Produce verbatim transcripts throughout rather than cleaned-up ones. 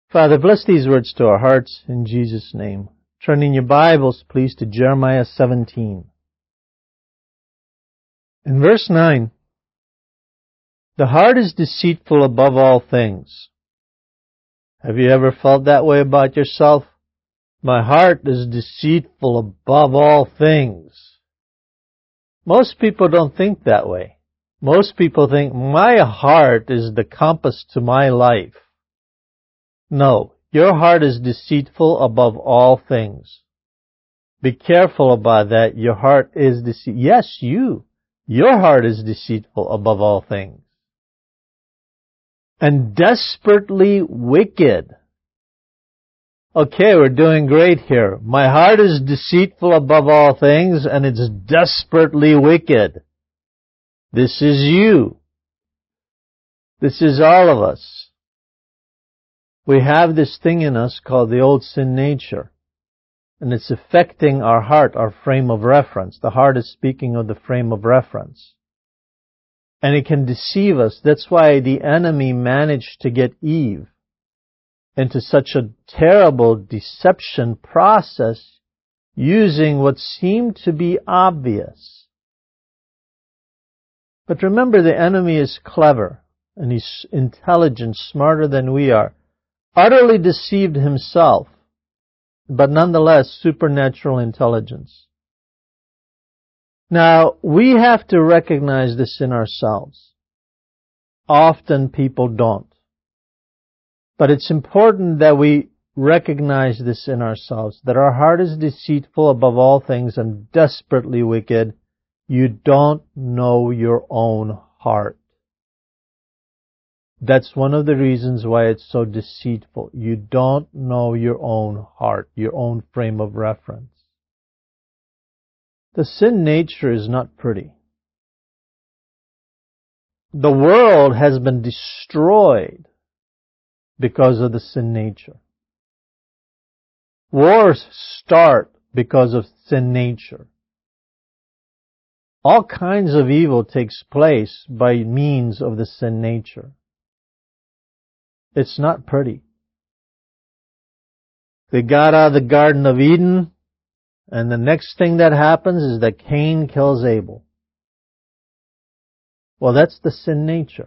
Father, bless these words to our hearts in Jesus' name. Turn in your Bibles, please, to Jeremiah seventeen. In verse nine, the heart is deceitful above all things. Have you ever felt that way about yourself? My heart is deceitful above all things. Most people don't think that way. Most people think, my heart is the compass to my life. No, your heart is deceitful above all things. Be careful about that. Your heart is deceitful. Yes, you. Your heart is deceitful above all things. And desperately wicked. Okay, we're doing great here. My heart is deceitful above all things, and it's desperately wicked. This is you. This is all of us. We have this thing in us called the old sin nature, and it's affecting our heart, our frame of reference. The heart is speaking of the frame of reference. And it can deceive us. That's why the enemy managed to get Eve into such a terrible deception process using what seemed to be obvious. But remember, the enemy is clever, and he's intelligent, smarter than we are. Utterly deceived himself, but nonetheless supernatural intelligence. Now, we have to recognize this in ourselves. Often people don't. But it's important that we recognize this in ourselves, that our heart is deceitful above all things and desperately wicked. You don't know your own heart. That's one of the reasons why it's so deceitful. You don't know your own heart, your own frame of reference. The sin nature is not pretty. The world has been destroyed because of the sin nature. Wars start because of sin nature. All kinds of evil takes place by means of the sin nature. It's not pretty. They got out of the Garden of Eden, and the next thing that happens is that Cain kills Abel. Well, that's the sin nature.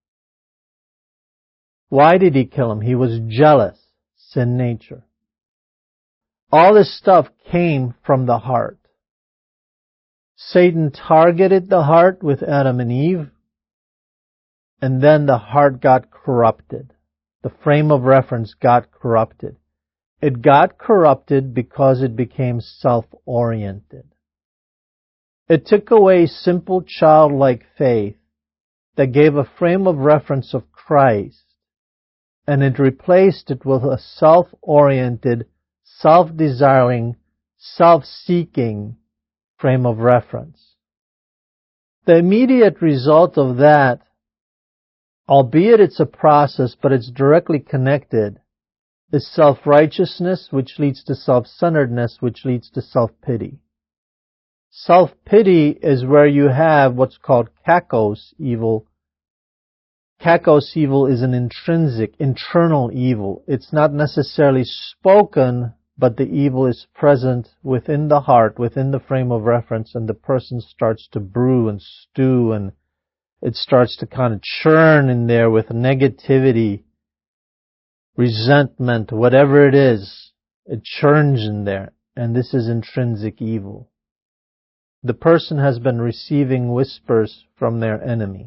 Why did he kill him? He was jealous. Sin nature. All this stuff came from the heart. Satan targeted the heart with Adam and Eve, and then the heart got corrupted. The frame of reference got corrupted. It got corrupted because it became self-oriented. It took away simple childlike faith that gave a frame of reference of Christ, and it replaced it with a self-oriented, self-desiring, self-seeking frame of reference. The immediate result of that, albeit it's a process, but it's directly connected, is self-righteousness, which leads to self-centeredness, which leads to self-pity. Self-pity is where you have what's called kakos evil. Kakos evil is an intrinsic, internal evil. It's not necessarily spoken, but the evil is present within the heart, within the frame of reference, and the person starts to brew and stew, and it starts to kind of churn in there with negativity, resentment, whatever it is. It churns in there, and this is intrinsic evil. The person has been receiving whispers from their enemy.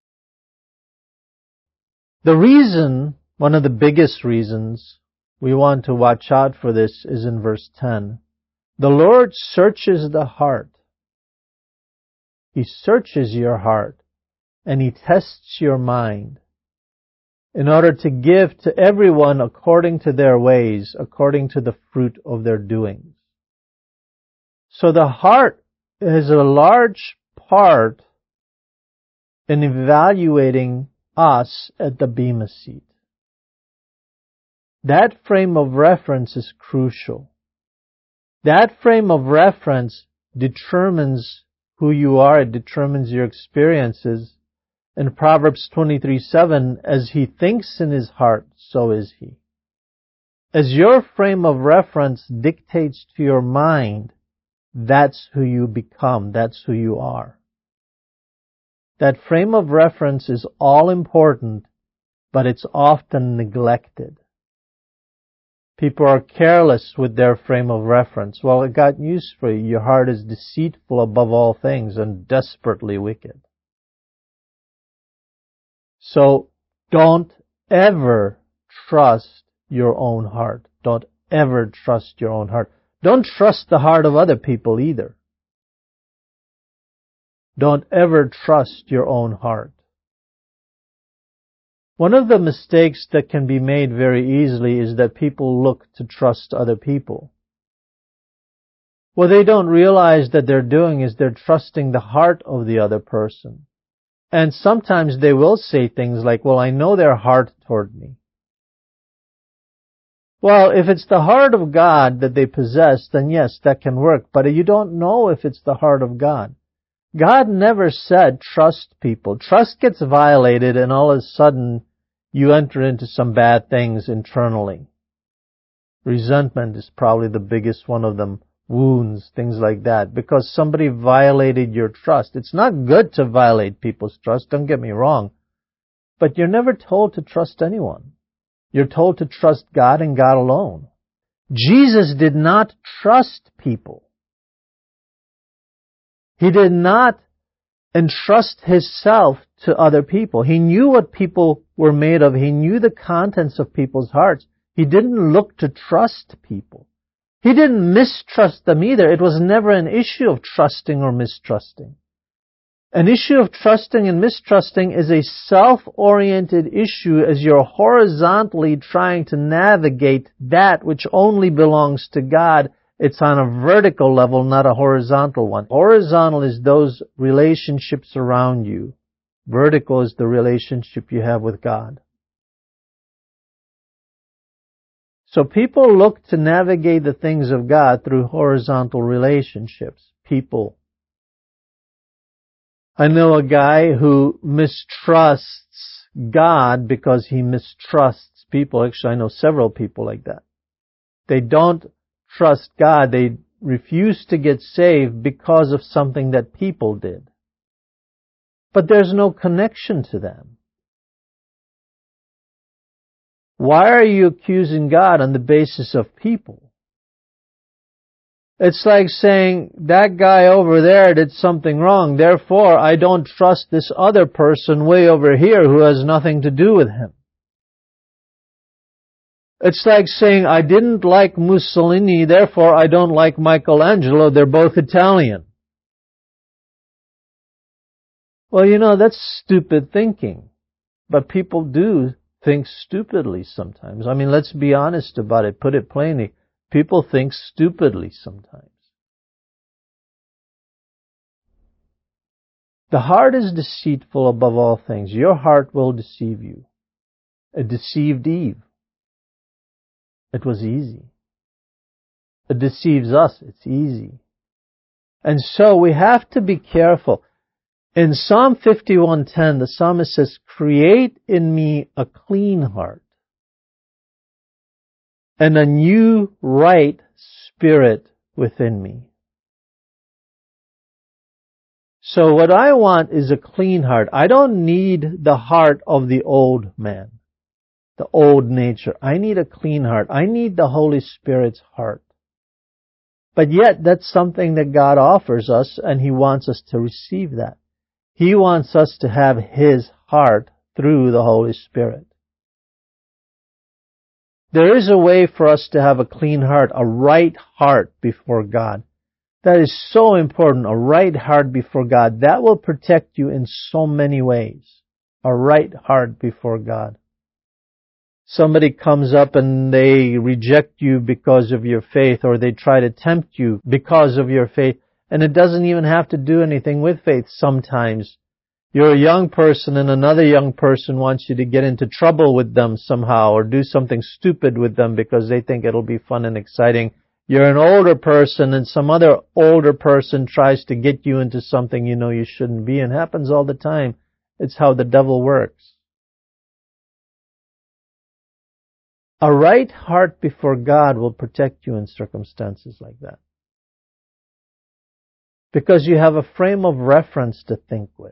The reason, one of the biggest reasons we want to watch out for this is in verse ten. The Lord searches the heart. He searches your heart, and He tests your mind in order to give to everyone according to their ways, according to the fruit of their doings. So the heart is a large part in evaluating us at the Bema seat. That frame of reference is crucial. That frame of reference determines who you are. It determines your experiences. In Proverbs twenty-three seven, as he thinks in his heart, so is he. as your frame of reference dictates to your mind, that's who you become, that's who you are. That frame of reference is all important, but it's often neglected. People are careless with their frame of reference. Well, I got news for you. Your heart is deceitful above all things and desperately wicked. So don't ever trust your own heart. Don't ever trust your own heart. Don't trust the heart of other people either. Don't ever trust your own heart. One of the mistakes that can be made very easily is that people look to trust other people. What they don't realize that they're doing is they're trusting the heart of the other person. And sometimes they will say things like, well, I know their heart toward me. Well, if it's the heart of God that they possess, then yes, that can work. But you don't know if it's the heart of God. God never said trust people. Trust gets violated and all of a sudden you enter into some bad things internally. Resentment is probably the biggest one of them. Wounds, things like that. Because somebody violated your trust. It's not good to violate people's trust, don't get me wrong. But you're never told to trust anyone. You're told to trust God and God alone. Jesus did not trust people. He did not entrust himself to other people. He knew what people were made of. He knew the contents of people's hearts. He didn't look to trust people. He didn't mistrust them either. It was never an issue of trusting or mistrusting. An issue of trusting and mistrusting is a self-oriented issue as you're horizontally trying to navigate that which only belongs to God. It's on a vertical level, not a horizontal one. Horizontal is those relationships around you. Vertical is the relationship you have with God. So people look to navigate the things of God through horizontal relationships, people. I know a guy who mistrusts God because he mistrusts people. Actually, I know several people like that. They don't trust God. They refuse to get saved because of something that people did. But there's no connection to them. Why are you accusing God on the basis of people? It's like saying, that guy over there did something wrong, therefore I don't trust this other person way over here who has nothing to do with him. It's like saying, I didn't like Mussolini, therefore I don't like Michelangelo, they're both Italian. Well, you know, that's stupid thinking. But people do think stupidly sometimes. I mean, let's be honest about it, put it plainly. People think stupidly sometimes. The heart is deceitful above all things. Your heart will deceive you. It deceived Eve. It was easy. It deceives us. It's easy. And so we have to be careful. In Psalm fifty-one ten, the psalmist says, create in me a clean heart and a new right spirit within me. So what I want is a clean heart. I don't need the heart of the old man, the old nature. I need a clean heart. I need the Holy Spirit's heart. But yet, that's something that God offers us, and He wants us to receive that. He wants us to have His heart through the Holy Spirit. There is a way for us to have a clean heart, a right heart before God. That is so important, a right heart before God. That will protect you in so many ways. A right heart before God. Somebody comes up and they reject you because of your faith, or they try to tempt you because of your faith, and it doesn't even have to do anything with faith sometimes. You're a young person and another young person wants you to get into trouble with them somehow or do something stupid with them because they think it'll be fun and exciting. You're an older person and some other older person tries to get you into something you know you shouldn't be in. It happens all the time. It's how the devil works. A right heart before God will protect you in circumstances like that. Because you have a frame of reference to think with.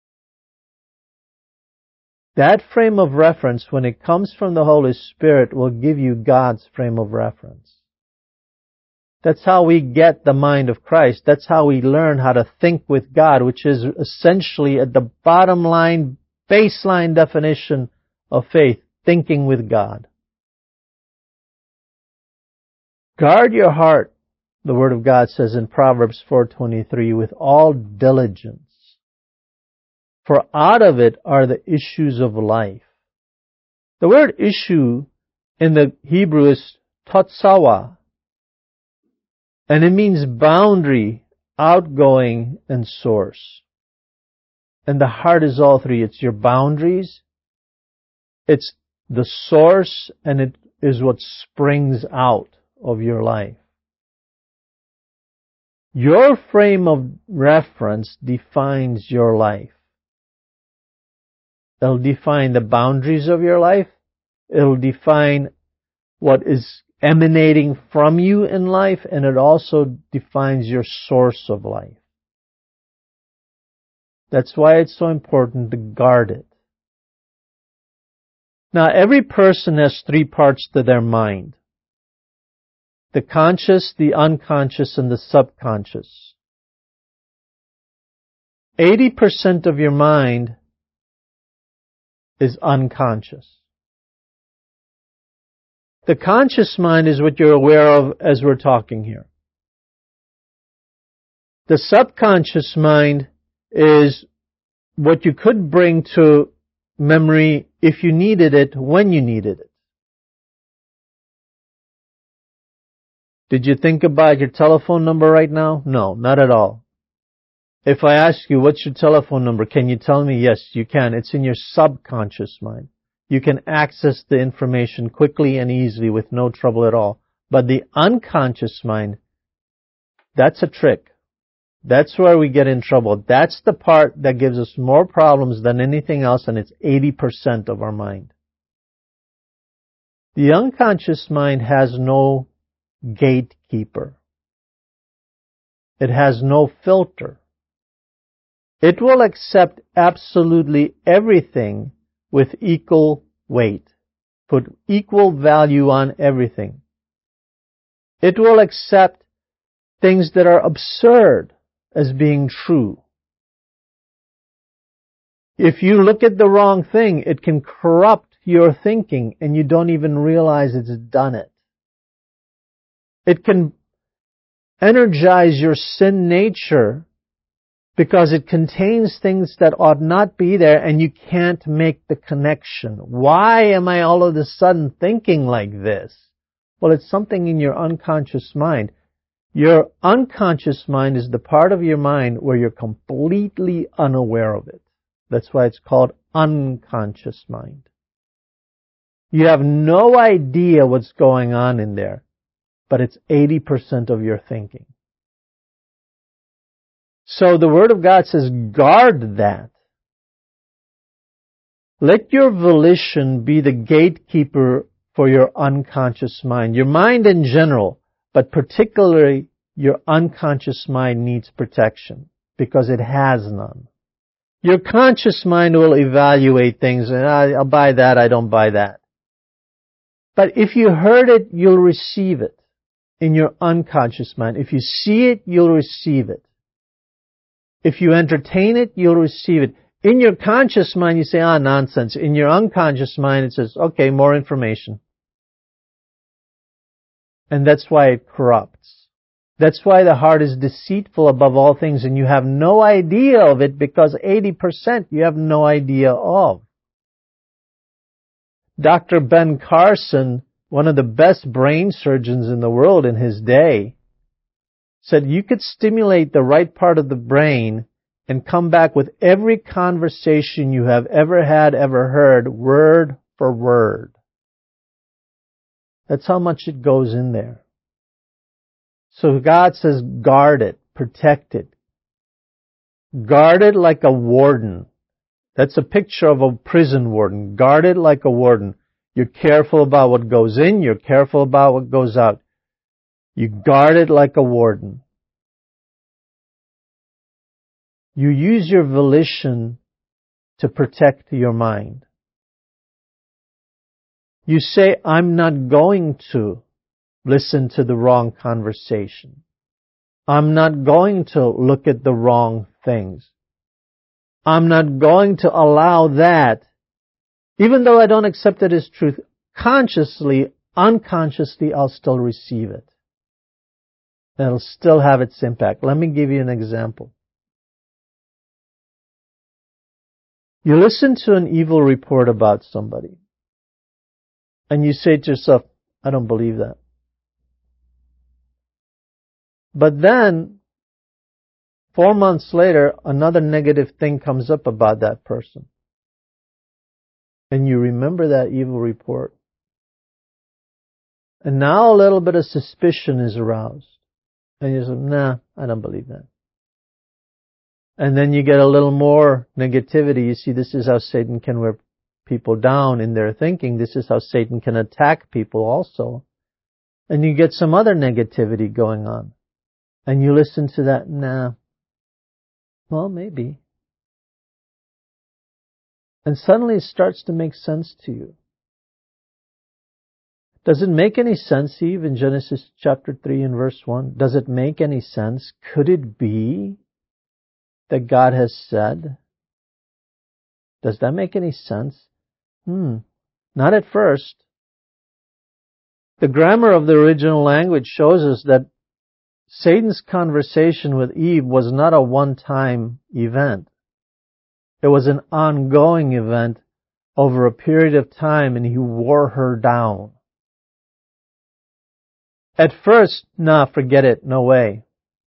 That frame of reference, when it comes from the Holy Spirit, will give you God's frame of reference. That's how we get the mind of Christ. That's how we learn how to think with God, which is essentially at the bottom line, baseline definition of faith, thinking with God. Guard your heart, the Word of God says in Proverbs four twenty-three, with all diligence. For out of it are the issues of life. The word issue in the Hebrew is totsawa, and it means boundary, outgoing, and source. And the heart is all three. It's your boundaries, it's the source, and it is what springs out of your life. Your frame of reference defines your life. It'll define the boundaries of your life. It'll define what is emanating from you in life, and it also defines your source of life. That's why it's so important to guard it. Now, every person has three parts to their mind. The conscious, the unconscious, and the subconscious. eighty percent of your mind is unconscious. The conscious mind is what you're aware of as we're talking here. The subconscious mind is what you could bring to memory if you needed it, when you needed it. Did you think about your telephone number right now? No, not at all. If I ask you, what's your telephone number? Can you tell me? Yes, you can. It's in your subconscious mind. You can access the information quickly and easily with no trouble at all. But the unconscious mind, that's a trick. That's where we get in trouble. That's the part that gives us more problems than anything else, and it's eighty percent of our mind. The unconscious mind has no gatekeeper. It has no filter. It will accept absolutely everything with equal weight, put equal value on everything. It will accept things that are absurd as being true. If you look at the wrong thing, it can corrupt your thinking and you don't even realize it's done it. It can energize your sin nature because it contains things that ought not be there and you can't make the connection. Why am I all of a sudden thinking like this? Well, it's something in your unconscious mind. Your unconscious mind is the part of your mind where you're completely unaware of it. That's why it's called unconscious mind. You have no idea what's going on in there, but it's eighty percent of your thinking. So the Word of God says, guard that. Let your volition be the gatekeeper for your unconscious mind. Your mind in general, but particularly your unconscious mind needs protection because it has none. Your conscious mind will evaluate things and I'll buy that, I don't buy that. But if you heard it, you'll receive it in your unconscious mind. If you see it, you'll receive it. If you entertain it, you'll receive it. In your conscious mind, you say, ah, nonsense. In your unconscious mind, it says, okay, more information. And that's why it corrupts. That's why the heart is deceitful above all things, and you have no idea of it because eighty percent you have no idea of. Doctor Ben Carson, one of the best brain surgeons in the world in his day, said you could stimulate the right part of the brain and come back with every conversation you have ever had, ever heard, word for word. That's how much it goes in there. So God says, guard it, protect it. Guard it like a warden. That's a picture of a prison warden. Guard it like a warden. You're careful about what goes in. You're careful about what goes out. You guard it like a warden. You use your volition to protect your mind. You say, I'm not going to listen to the wrong conversation. I'm not going to look at the wrong things. I'm not going to allow that, even though I don't accept it as truth, consciously, unconsciously, I'll still receive it. And it'll still have its impact. Let me give you an example. You listen to an evil report about somebody, and you say to yourself, I don't believe that. But then, four months later, another negative thing comes up about that person. And you remember that evil report. And now a little bit of suspicion is aroused. And you say, nah, I don't believe that. And then you get a little more negativity. You see, this is how Satan can wear people down in their thinking. This is how Satan can attack people also. And you get some other negativity going on. And you listen to that, nah, well, maybe. And suddenly it starts to make sense to you. Does it make any sense, Eve, in Genesis chapter three and verse one? Does it make any sense? Could it be that God has said? Does that make any sense? Hmm. Not at first. The grammar of the original language shows us that Satan's conversation with Eve was not a one-time event. It was an ongoing event over a period of time, and he wore her down. At first, nah, forget it, no way.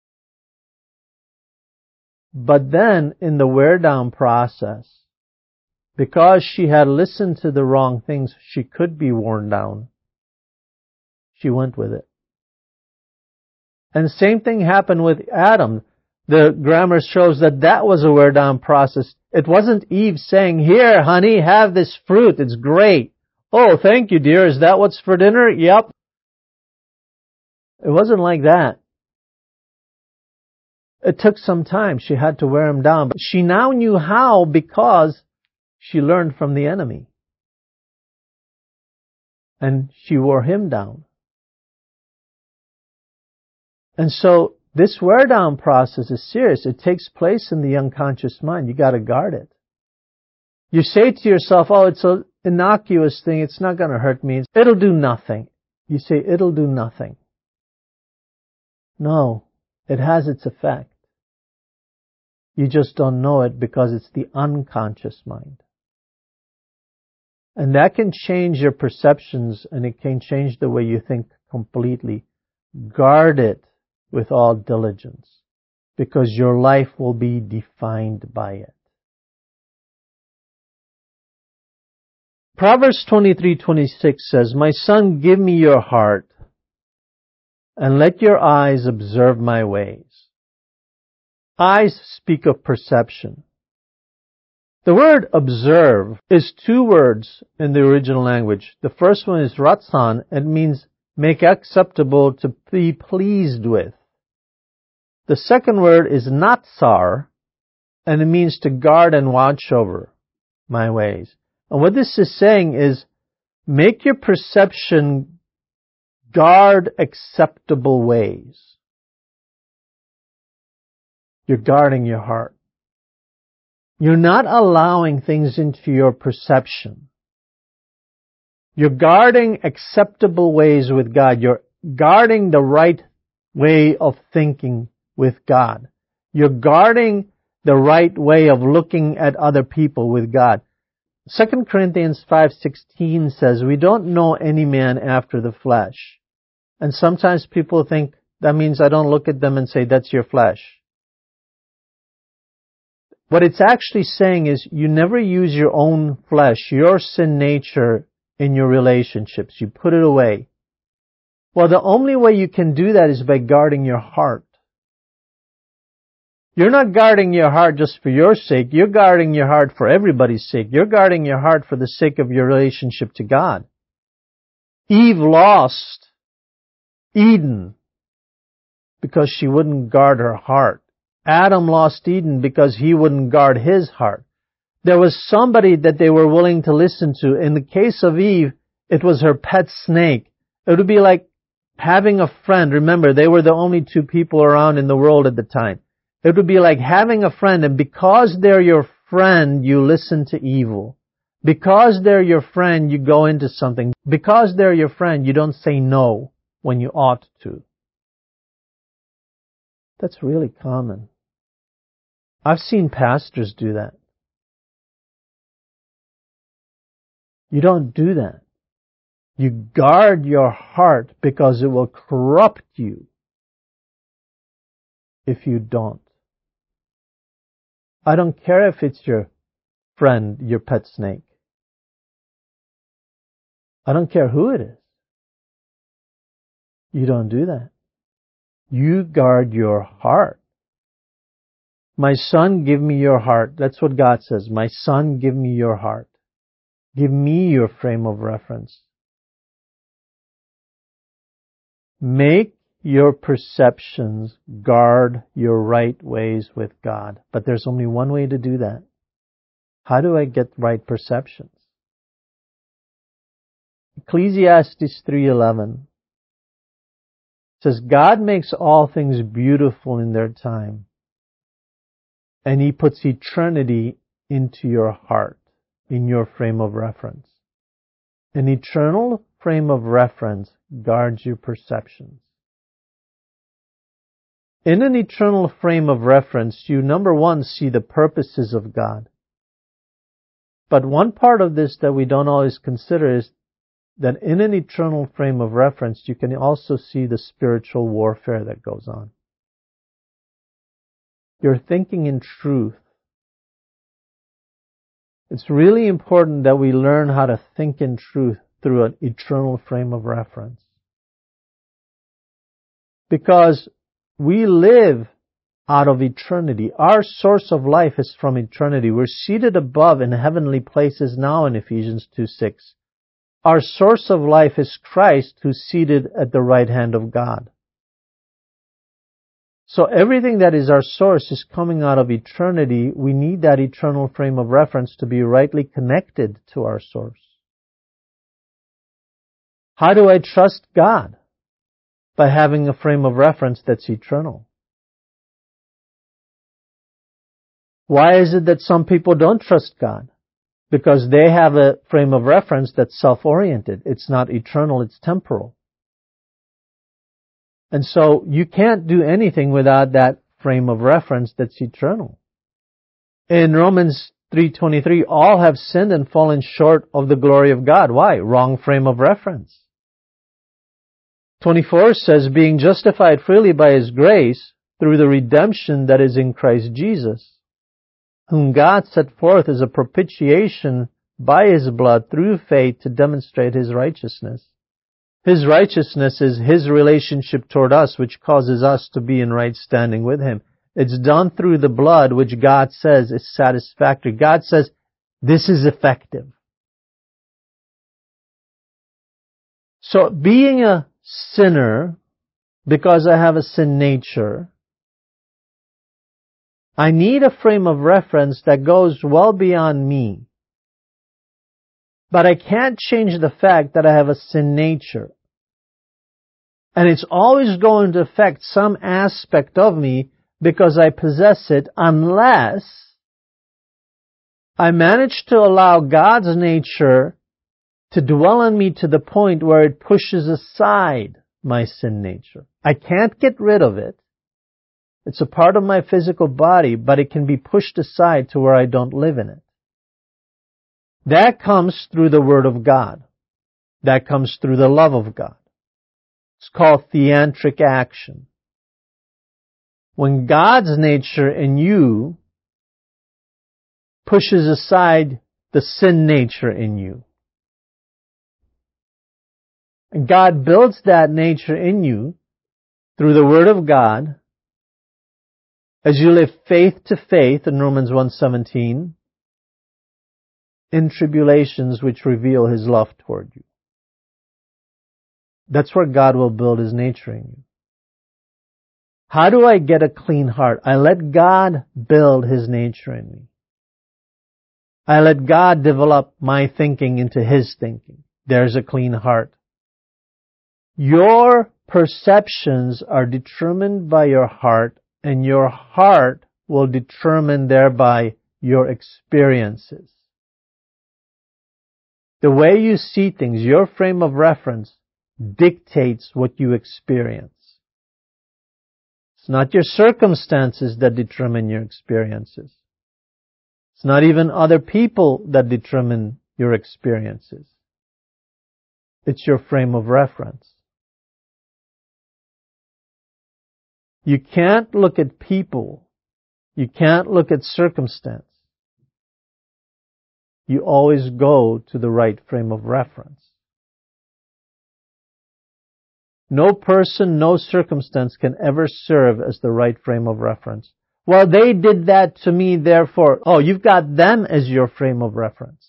But then, in the wear-down process, because she had listened to the wrong things, she could be worn down. She went with it. And same thing happened with Adam. The grammar shows that that was a wear-down process. It wasn't Eve saying, here, honey, have this fruit. It's great. Oh, thank you, dear. Is that what's for dinner? Yep. It wasn't like that. It took some time. She had to wear him down. But she now knew how because she learned from the enemy. And she wore him down. And so this wear-down process is serious. It takes place in the unconscious mind. You got to guard it. You say to yourself, oh, it's an innocuous thing. It's not going to hurt me. It'll do nothing. You say, it'll do nothing. No, it has its effect. You just don't know it because it's the unconscious mind. And that can change your perceptions, and it can change the way you think completely. Guard it with all diligence, because your life will be defined by it. Proverbs twenty-three twenty-six says, my son, give me your heart, and let your eyes observe my ways. Eyes speak of perception. The word observe is two words in the original language. The first one is ratzon. It means make acceptable, to be pleased with. The second word is natsar, and it means to guard and watch over my ways. And what this is saying is, make your perception guard acceptable ways. You're guarding your heart. You're not allowing things into your perception. You're guarding acceptable ways with God. You're guarding the right way of thinking with God. You're guarding the right way of looking at other people with God. Second Corinthians five sixteen says, we don't know any man after the flesh. And sometimes people think that means I don't look at them and say, that's your flesh. What it's actually saying is you never use your own flesh, your sin nature, in your relationships. You put it away. Well, the only way you can do that is by guarding your heart. You're not guarding your heart just for your sake. You're guarding your heart for everybody's sake. You're guarding your heart for the sake of your relationship to God. Eve lost Eden because she wouldn't guard her heart. Adam lost Eden because he wouldn't guard his heart. There was somebody that they were willing to listen to. In the case of Eve, it was her pet snake. It would be like having a friend. Remember, they were the only two people around in the world at the time. It would be like having a friend, and because they're your friend, you listen to evil. Because they're your friend, you go into something. Because they're your friend, you don't say no when you ought to. That's really common. I've seen pastors do that. You don't do that. You guard your heart because it will corrupt you if you don't. I don't care if it's your friend, your pet snake. I don't care who it is. You don't do that. You guard your heart. My son, give me your heart. That's what God says. My son, give me your heart. Give me your frame of reference. Make your perceptions guard your right ways with God. But there's only one way to do that. How do I get right perceptions? Ecclesiastes three eleven says, God makes all things beautiful in their time, and He puts eternity into your heart, in your frame of reference. An eternal frame of reference guards your perceptions. In an eternal frame of reference, you, number one, see the purposes of God. But one part of this that we don't always consider is that in an eternal frame of reference, you can also see the spiritual warfare that goes on. You're thinking in truth. It's really important that we learn how to think in truth through an eternal frame of reference. Because we live out of eternity. Our source of life is from eternity. We're seated above in heavenly places now in Ephesians two six. Our source of life is Christ, who's seated at the right hand of God. So everything that is our source is coming out of eternity. We need that eternal frame of reference to be rightly connected to our source. How do I trust God? By having a frame of reference that's eternal. Why is it that some people don't trust God? Because they have a frame of reference that's self-oriented. It's not eternal, it's temporal. And so you can't do anything without that frame of reference that's eternal. In Romans three twenty-three, all have sinned and fallen short of the glory of God. Why? Wrong frame of reference. twenty-four says, being justified freely by His grace through the redemption that is in Christ Jesus, whom God set forth as a propitiation by His blood through faith to demonstrate His righteousness. His righteousness is His relationship toward us, which causes us to be in right standing with Him. It's done through the blood, which God says is satisfactory. God says, this is effective. So being a sinner, because I have a sin nature, I need a frame of reference that goes well beyond me. But I can't change the fact that I have a sin nature. And it's always going to affect some aspect of me because I possess it, unless I manage to allow God's nature to dwell in me to the point where it pushes aside my sin nature. I can't get rid of it. It's a part of my physical body, but it can be pushed aside to where I don't live in it. That comes through the Word of God. That comes through the love of God. It's called theantric action. When God's nature in you pushes aside the sin nature in you. And God builds that nature in you through the Word of God as you live faith to faith in Romans one seventeen, in tribulations which reveal His love toward you. That's where God will build His nature in you. How do I get a clean heart? I let God build His nature in me. I let God develop my thinking into His thinking. There's a clean heart. Your perceptions are determined by your heart, and your heart will determine thereby your experiences. The way you see things, your frame of reference, dictates what you experience. It's not your circumstances that determine your experiences. It's not even other people that determine your experiences. It's your frame of reference. You can't look at people. You can't look at circumstance. You always go to the right frame of reference. No person, no circumstance can ever serve as the right frame of reference. Well, they did that to me, therefore, oh, you've got them as your frame of reference.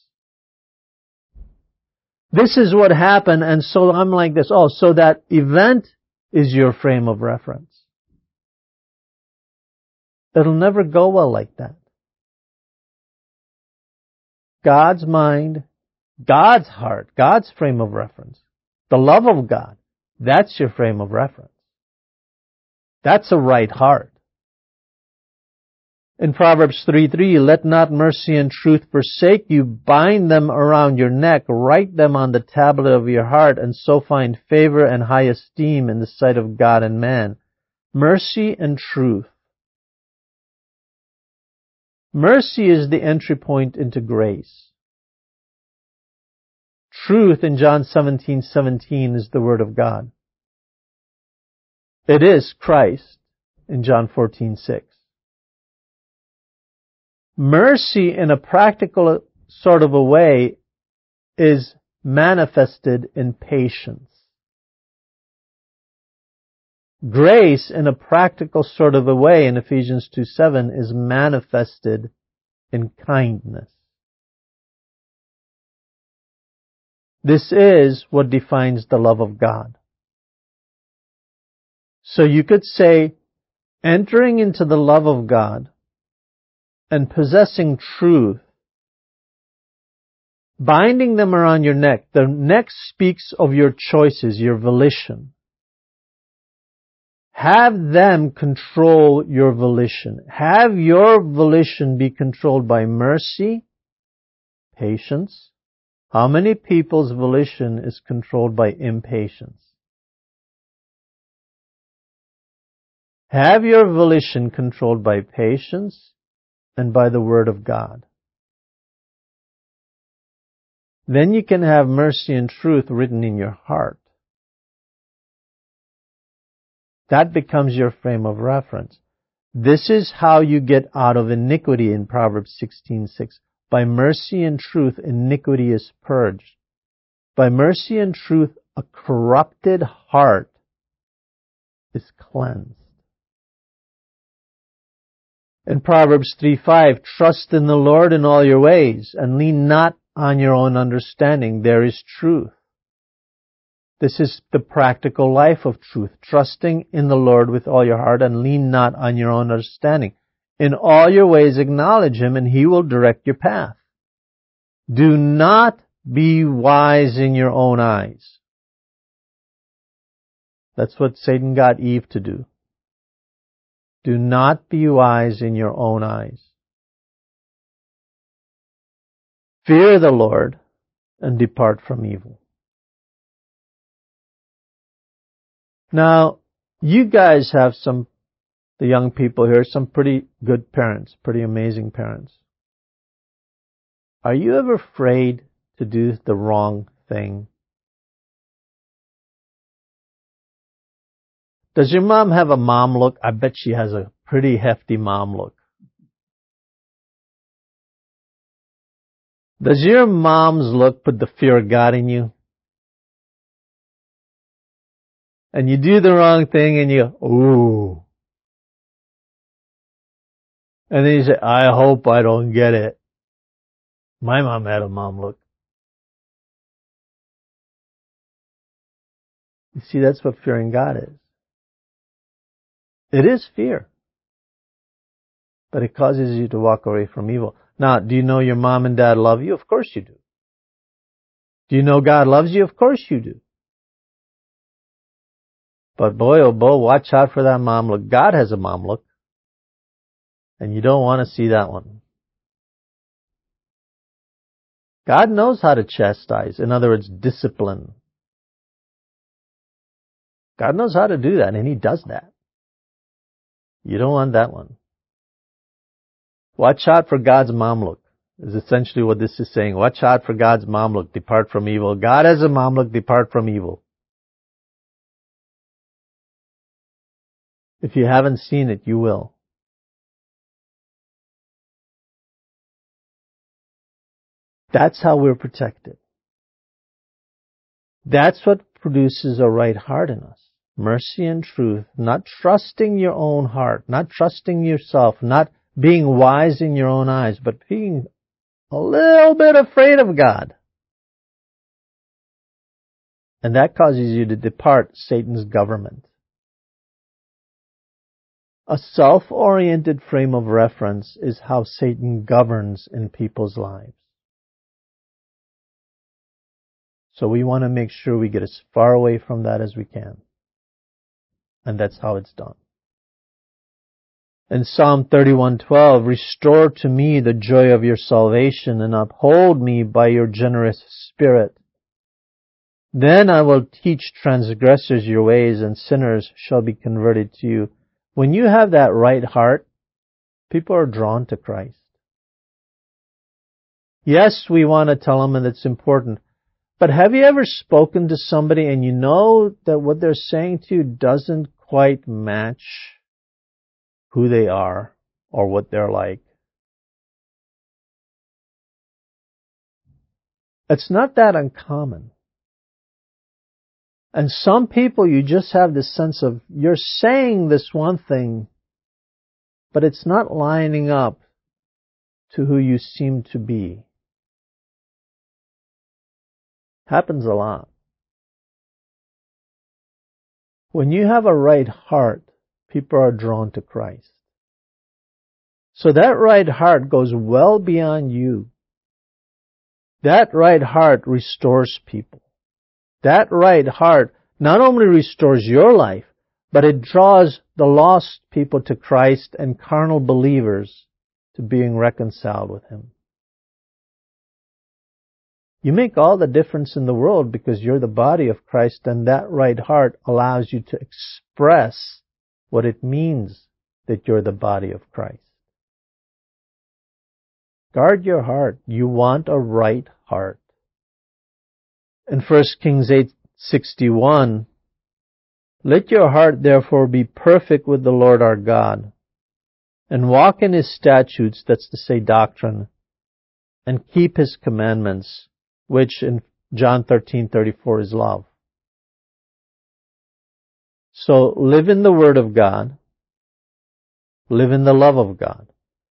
This is what happened, and so I'm like this. Oh, so that event is your frame of reference. It'll never go well like that. God's mind, God's heart, God's frame of reference, the love of God, that's your frame of reference. That's a right heart. In Proverbs three three, let not mercy and truth forsake you. Bind them around your neck. Write them on the tablet of your heart, and so find favor and high esteem in the sight of God and man. Mercy and truth. Mercy is the entry point into grace. Truth in John seventeen seventeen is the Word of God. It is Christ in John fourteen six. Mercy in a practical sort of a way is manifested in patience. Grace in a practical sort of a way in Ephesians two seven is manifested in kindness. This is what defines the love of God. So you could say, entering into the love of God and possessing truth, binding them around your neck. The neck speaks of your choices, your volition. Have them control your volition. Have your volition be controlled by mercy, patience. How many people's volition is controlled by impatience? Have your volition controlled by patience and by the Word of God. Then you can have mercy and truth written in your heart. That becomes your frame of reference. This is how you get out of iniquity in Proverbs sixteen six. By mercy and truth, iniquity is purged. By mercy and truth, a corrupted heart is cleansed. In Proverbs three five, trust in the Lord in all your ways, and lean not on your own understanding. There is truth. This is the practical life of truth. Trusting in the Lord with all your heart, and lean not on your own understanding. In all your ways acknowledge Him, and He will direct your path. Do not be wise in your own eyes. That's what Satan got Eve to do. Do not be wise in your own eyes. Fear the Lord and depart from evil. Now, you guys have some, the young people here, some pretty good parents, pretty amazing parents. Are you ever afraid to do the wrong thing? Does your mom have a mom look? I bet she has a pretty hefty mom look. Does your mom's look put the fear of God in you? And you do the wrong thing and you, ooh. And then you say, I hope I don't get it. My mom had a mom look. You see, that's what fearing God is. It is fear. But it causes you to walk away from evil. Now, do you know your mom and dad love you? Of course you do. Do you know God loves you? Of course you do. But boy, oh boy, watch out for that mom look. God has a mom look. And you don't want to see that one. God knows how to chastise. In other words, discipline. God knows how to do that, and He does that. You don't want that one. Watch out for God's mom look, is essentially what this is saying. Watch out for God's mom look. Depart from evil. God has a mom look. Depart from evil. If you haven't seen it, you will. That's how we're protected. That's what produces a right heart in us. Mercy and truth, not trusting your own heart, not trusting yourself, not being wise in your own eyes, but being a little bit afraid of God. And that causes you to depart Satan's government. A self-oriented frame of reference is how Satan governs in people's lives. So we want to make sure we get as far away from that as we can. And that's how it's done. In Psalm thirty-one twelve, restore to me the joy of your salvation and uphold me by your generous spirit. Then I will teach transgressors your ways and sinners shall be converted to you. When you have that right heart, people are drawn to Christ. Yes, we want to tell them that it's important. But have you ever spoken to somebody and you know that what they're saying to you doesn't quite match who they are or what they're like? It's not that uncommon. And some people, you just have this sense of, you're saying this one thing, but it's not lining up to who you seem to be. Happens a lot. When you have a right heart, people are drawn to Christ. So that right heart goes well beyond you. That right heart restores people. That right heart not only restores your life, but it draws the lost people to Christ and carnal believers to being reconciled with Him. You make all the difference in the world because you're the body of Christ, and that right heart allows you to express what it means that you're the body of Christ. Guard your heart. You want a right heart. In First Kings eight sixty-one, let your heart therefore be perfect with the Lord our God, and walk in His statutes, that's to say doctrine, and keep His commandments, which in John thirteen thirty-four is love. So live in the Word of God, live in the love of God.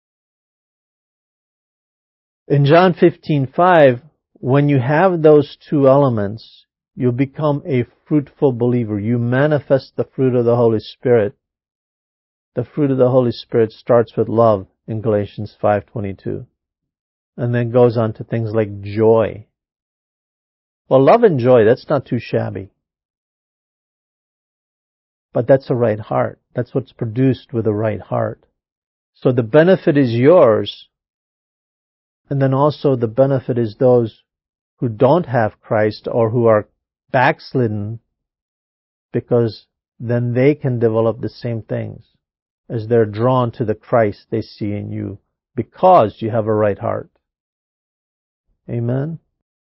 In John fifteen five, when you have those two elements, you become a fruitful believer. You manifest the fruit of the Holy Spirit. The fruit of the Holy Spirit starts with love in Galatians five twenty-two, and then goes on to things like joy. Well, love and joy, that's not too shabby. But that's a right heart. That's what's produced with a right heart. So the benefit is yours, and then also the benefit is those who don't have Christ or who are backslidden, because then they can develop the same things as they're drawn to the Christ they see in you because you have a right heart. Amen?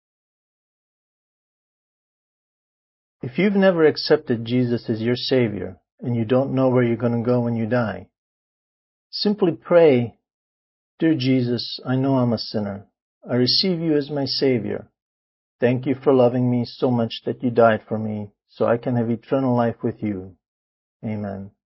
If you've never accepted Jesus as your Savior and you don't know where you're going to go when you die, simply pray, Dear Jesus, I know I'm a sinner. I receive you as my Savior. Thank you for loving me so much that you died for me so I can have eternal life with you. Amen.